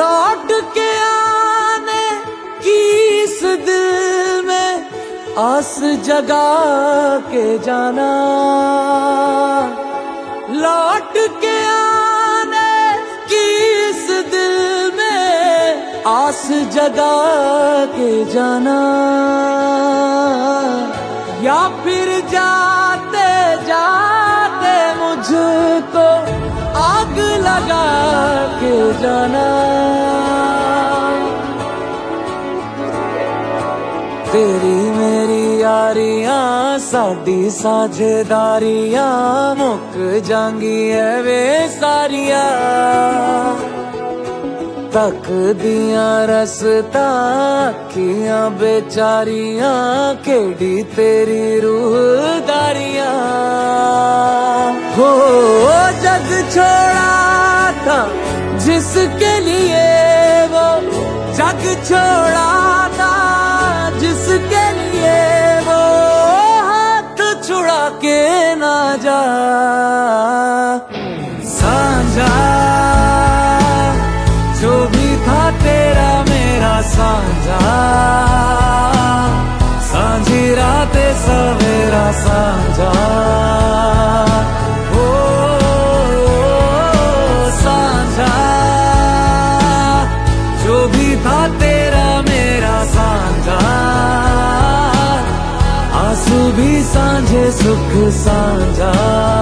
लौट के आने की इस दिल में आस जगा के जाना, लौट के आने की इस दिल में आस जगा के जाना, या फिर जाते जाते मुझको आग लगा के जाना। तेरी मेरी यारियां साडी साझेदारियां मुक जांगी है वे सारियां, तक दियां रसता अखियां बेचारियां केड़ी तेरी रूहदारियां। हो जग छोड़ा था जिसके लिए वो जग छोड़ा था, जिसके लिए वो हाथ छुड़ा के ना जा। साझा जो भी था तेरा मेरा साझा, सांझी रातें सवेरा साझा। ओ साझा जो भी था तेरा मेरा साझा, आंसू भी सांझे सुख साझा।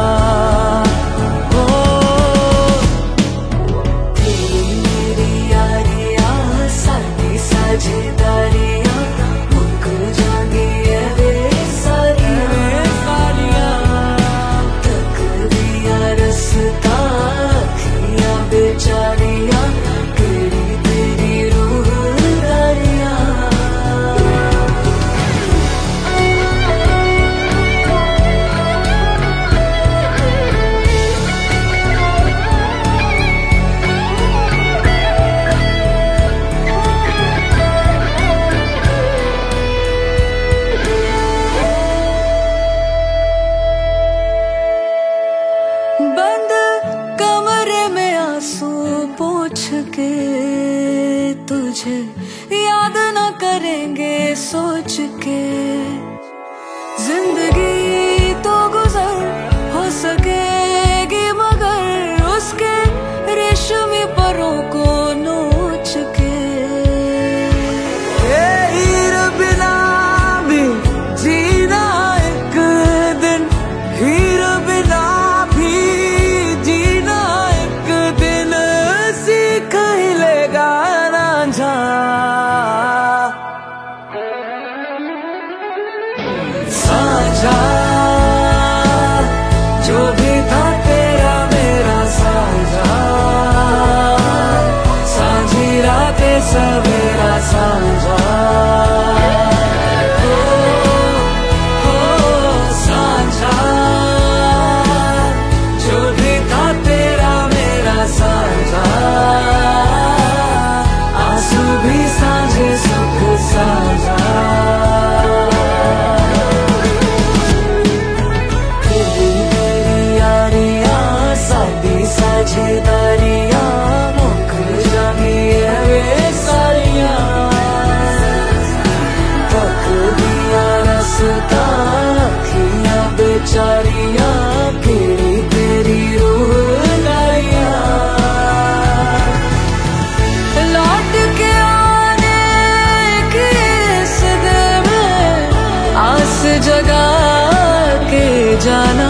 साझेदारियां मुक जांगी है वे सारियां, तक दिया रसता अखियां बेचारियां केड़ी तेरी रूहदारियां। बंद कमरे में आंसू पोंछ के तुझे याद न करेंगे सोच के, जिंदगी तो गुजर हो सकेगी मगर उसके रेशमी परों को नोच के। हीर बिना भी जीना एक दिन, हीर बिना भी जीना एक दिन सीख ही लेगा रांझा। साझा जो भी था तेरा मेरा साझा, सांझी रातें सवेरा साझा। साझा जो भी था तेरा मेरा साझा, आंसू भी सांझे सुख साझा। साझेदारियां मुक जांगी है वे सारियां, तक दिया रसता अखियां बेचारियां केड़ी तेरी रूहदारियां। लौट के आने की इस दिल में आस जगा के जाना,